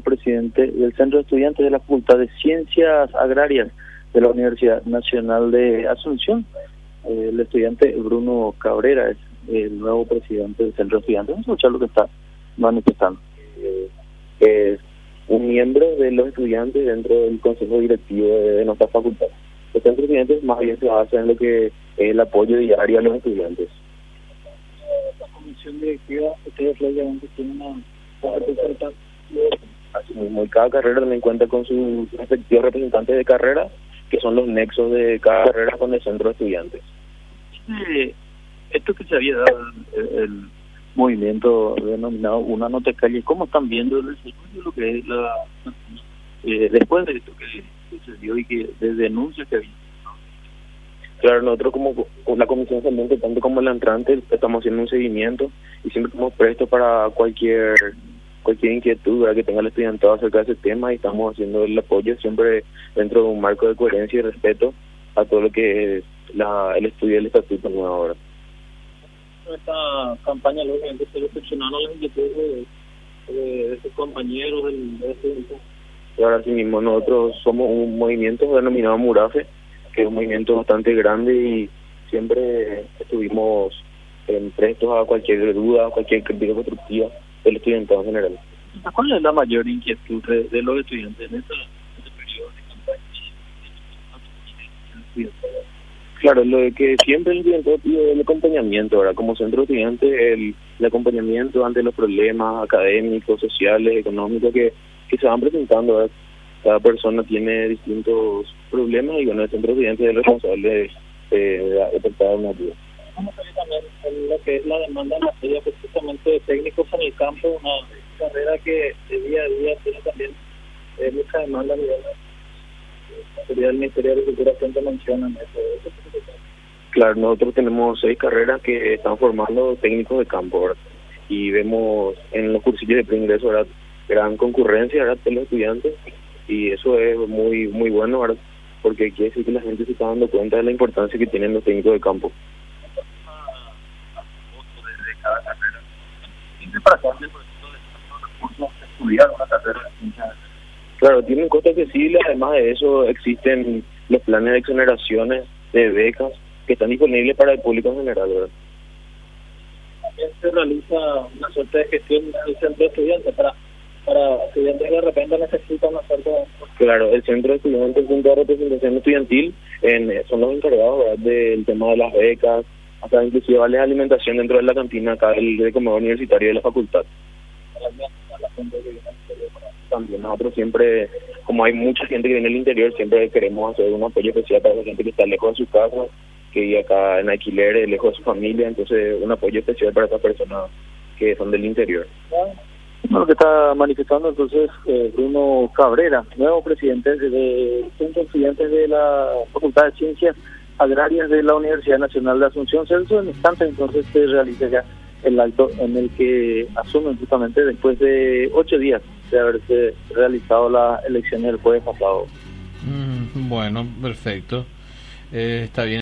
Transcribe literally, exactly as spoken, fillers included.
presidente del Centro de Estudiantes de la Facultad de Ciencias Agrarias de la Universidad Nacional de Asunción. Eh, el estudiante Bruno Cabrera es el nuevo presidente del Centro de Estudiantes. Vamos a escuchar lo que está manifestando. Eh, es un miembro de los estudiantes dentro del consejo directivo de, de nuestra facultad. El Centro de Estudiantes más bien se basa en lo que es el apoyo diario a los estudiantes. La comisión directiva, ustedes obviamente tienen una participación. Así mismo, y cada carrera también cuenta con sus respectivos representantes de carrera, que son los nexos de cada carrera con el centro de estudiantes. Eh, esto que se había dado el, el movimiento denominado Una no te calles, ¿cómo están viendo el desarrollo lo que es la eh, después de esto que sucedió y que de denuncias que había? Claro, nosotros como la comisión saliente, tanto como la entrante, estamos haciendo un seguimiento y siempre estamos prestos para cualquier cualquier inquietud, ¿verdad?, que tenga el estudiantado acerca de ese tema, y estamos haciendo el apoyo siempre dentro de un marco de coherencia y respeto a todo lo que es la, el estudio del estatuto nuevo ahora. Esta campaña lógicamente se recepcionaron las inquietudes de, de, de sus compañeros del, del estudiantado. Y ahora sí mismo nosotros somos un movimiento denominado Murafe, que es un movimiento bastante grande, y siempre estuvimos eh, prestos a cualquier duda, a cualquier crítica constructiva del estudiantado en general. ¿Cuál es la mayor inquietud de, de los estudiantes en esta, este periodo de campaña? Claro, lo de que siempre el estudiantado pide el acompañamiento, ¿verdad? Como centro de estudiantes, el, el acompañamiento ante los problemas académicos, sociales, económicos que, que se van presentando, ¿verdad? Cada persona tiene distintos problemas, y bueno, el centro de estudiantes es responsable de, de, de prestar una ayuda. Vamos a ver también en lo que es la demanda en materia precisamente de técnicos en el campo, una carrera que de día a día tiene también eh, mucha demanda a nivel del Ministerio de Agricultura, siempre mencionan eso. Claro, nosotros tenemos seis carreras que están formando técnicos de campo, ¿verdad? Y vemos en los cursillos de preingreso, ¿verdad?, gran concurrencia, ¿verdad?, de los estudiantes, y eso es muy muy bueno, ¿verdad?, porque quiere decir que la gente se está dando cuenta de la importancia que tienen los técnicos de campo. De cada carrera. ¿Tiene para cuándo el proceso de recursos de estudiar una carrera de ciencia? Claro, tiene un costo accesible. Además de eso, existen los planes de exoneraciones de becas que están disponibles para el público en general, ¿verdad? También se realiza una suerte de gestión del centro de estudiantes para para estudiantes que de repente necesitan hacer todo. Claro, el centro de estudiantes, el punto de representación estudiantil, en, son los encargados, ¿verdad?, del tema de las becas, hasta inclusive vale alimentación dentro de la cantina acá del, del comedor universitario de la facultad. También nosotros siempre, como hay mucha gente que viene del interior, siempre queremos hacer un apoyo especial para la gente que está lejos de su casa, que vive acá en alquiler, lejos de su familia, entonces un apoyo especial para esas personas que son del interior. Bueno, lo que está manifestando entonces eh, Bruno Cabrera, nuevo presidente del Centro de Estudiantes de la Facultad de Ciencias Agrarias de la Universidad Nacional de Asunción. Celso, en instante entonces se realiza ya el acto en el que asumen justamente después de ocho días de haberse realizado las elecciones del jueves pasado. Mm, bueno, perfecto. Eh, está bien.